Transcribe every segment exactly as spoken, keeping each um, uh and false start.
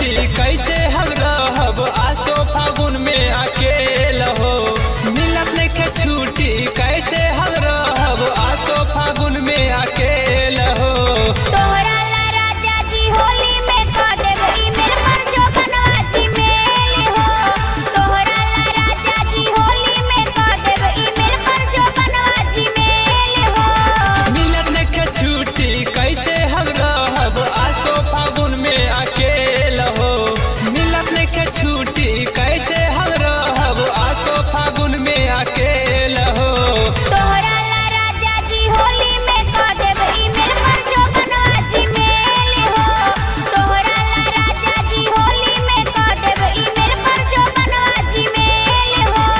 छुट्टी कैसे हम रहब आसो फागुन में अकेल हो। मिलत नइखे छुट्टी कैसे हम रहब आसो फागुन में अकेल हो। तोहरा ला राजा जी होली में कह देब ईमेल पर जो बनवा जीमेल हो। तोहरा ला राजा जी होली में कह देब ईमेल पर जो बनवा जीमेल हो। मिलत नइखे छुट्टी कैसे हम रहब आसो फागुन में अकेल हो। मिलत नइखे छुट्टी कैसे हम रहब आसो फागुन में अकेल हो। तोहरा ला राजा जी होली में कह देब ईमेल पर जो बनवा जीमेल हो। तोहरा ला राजा जी होली में कह देब ईमेल पर जो बनवा जीमेल हो।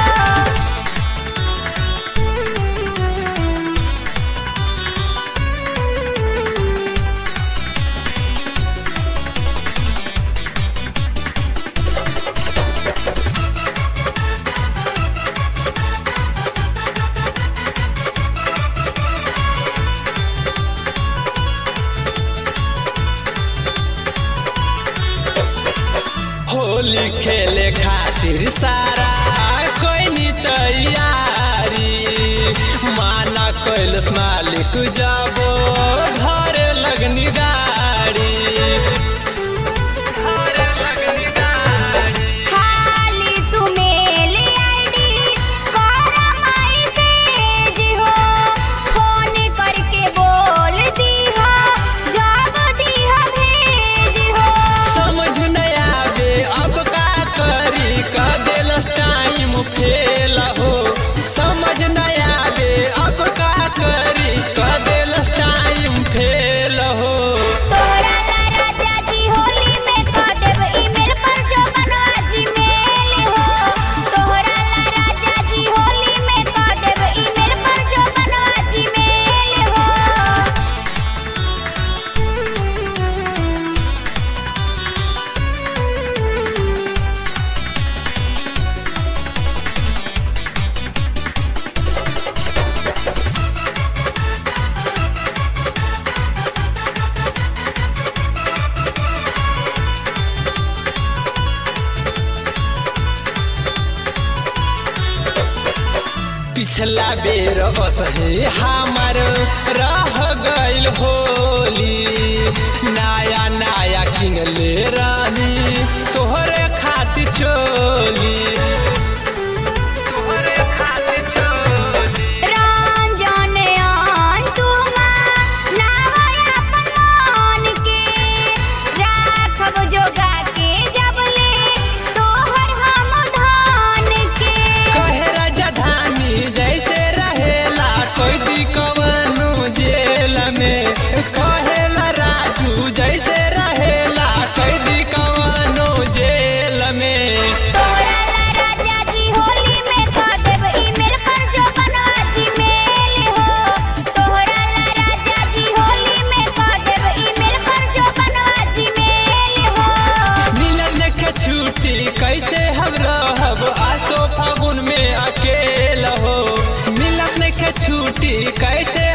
होली खेले खातिर सारा कोई तैयारी माना कैलस मालिक जाबो घर लगनी गाड़ी। घर लगनी गाड़ी। खाली तू मेल आईडी कर मैसेज हो। फोन करके बोल दीहा जब दीहा भेज हो। समझ नहीं आवे अब का करी का दिल टाइम फेल हो। समझ नहीं आवे अब का करी का दिल टाइम फेल हो। तोहरा ला राजा जी होली में कह देब ईमेल पर जो बनवा जीमेल हो। तोहरा ला राजा जी होली में कह देब ईमेल पर जो बनवा जीमेल हो। पिछला बेर असहे हमार रह गइल होली। नया नया किनले रानी तोहरे खातिर चोली। तोहरे खातिर चोली। रंजन अंतुमा नावय अपन मन के राखब जोगा के जबले तोहर हम धान के। कहे राजधानी जैसे रहेला कोई दी कवनो जेल में। कहेला राजू जैसे रहेला कोई दी कवनो जेल में। तोहरा ला राजा जी होली में कह देब ईमेल पर जो बनवा जीमेल हो। तोहरा ला राजा जी होली में कह देब ईमेल पर जो बनवा जीमेल हो। मिलन के छुट्टी कैसे हम रहब आसो फागुन में अकेल हो। मिलन के छुट्टी कैसे